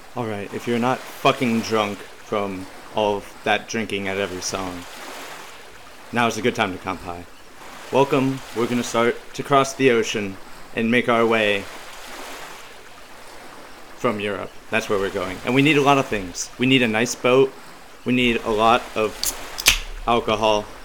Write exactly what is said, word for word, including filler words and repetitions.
Alright, if you're not fucking drunk from all of that drinking at every song, now is a good time to kanpai. Welcome, we're gonna start to cross the ocean and make our way from Europe. That's where we're going. And we need a lot of things. We need a nice boat, we need a lot of alcohol,